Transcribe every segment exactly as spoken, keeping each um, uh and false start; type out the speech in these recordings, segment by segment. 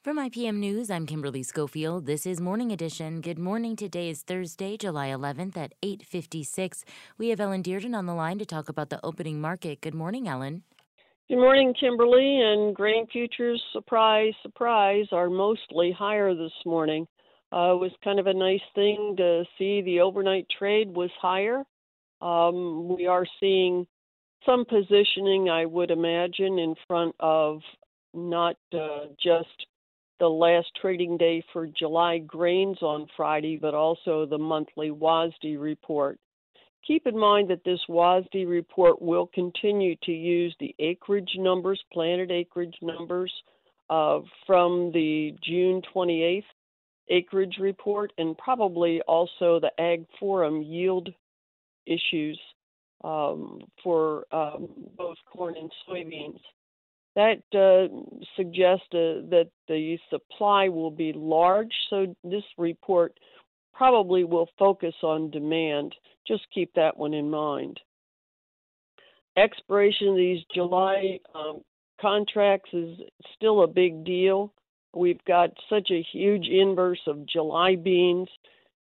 From I P M News, I'm Kimberly Schofield. This is Morning Edition. Good morning. Today is Thursday, July eleventh at eight fifty-six. We have Ellen Dearden on the line to talk about the opening market. Good morning, Ellen. Good morning, Kimberly. And grain futures, surprise, surprise, are mostly higher this morning. Uh, it was kind of a nice thing to see the overnight trade was higher. Um, we are seeing some positioning, I would imagine, in front of not uh, just the last trading day for July grains on Friday, but also the monthly WASDE report. Keep in mind that this WASDE report will continue to use the acreage numbers, planted acreage numbers uh, from the June twenty-eighth acreage report, and probably also the Ag Forum yield issues um, for um, both corn and soybeans. That uh, suggests uh, that the supply will be large, so this report probably will focus on demand. Just keep that one in mind. Expiration of these July um, contracts is still a big deal. We've got such a huge inverse of July beans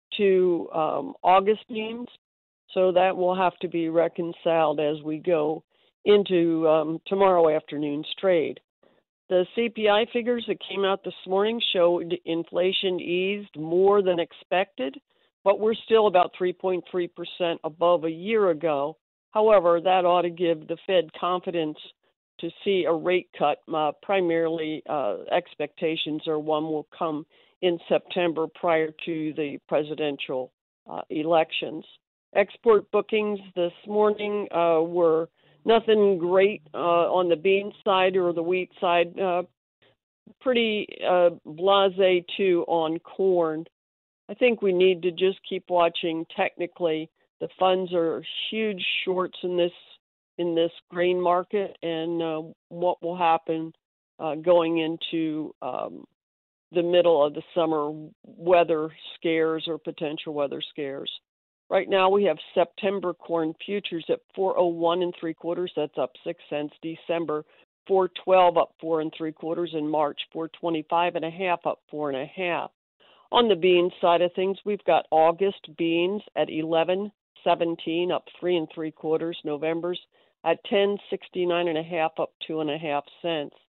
to um, August beans, so that will have to be reconciled as we go into um, tomorrow afternoon's trade. The C P I figures that came out this morning showed inflation eased more than expected, but we're still about three point three percent above a year ago. However, that ought to give the Fed confidence to see a rate cut. Uh, primarily, uh, expectations are one will come in September prior to the presidential uh, elections. Export bookings this morning uh, were nothing great uh, on the bean side or the wheat side. Uh, pretty uh, blasé too on corn. I think we need to just keep watching technically. The funds are huge shorts in this in this grain market, and uh, what will happen uh, going into um, the middle of the summer weather scares or potential weather scares. Right now we have September corn futures at four oh one and three quarters. That's up six cents. December four twelve up four and three quarters. In March four twenty-five and a half up four and a half. On the bean side of things, we've got August beans at eleven seventeen up three and three quarters. November's at ten sixty-nine and a half up two and a half cents.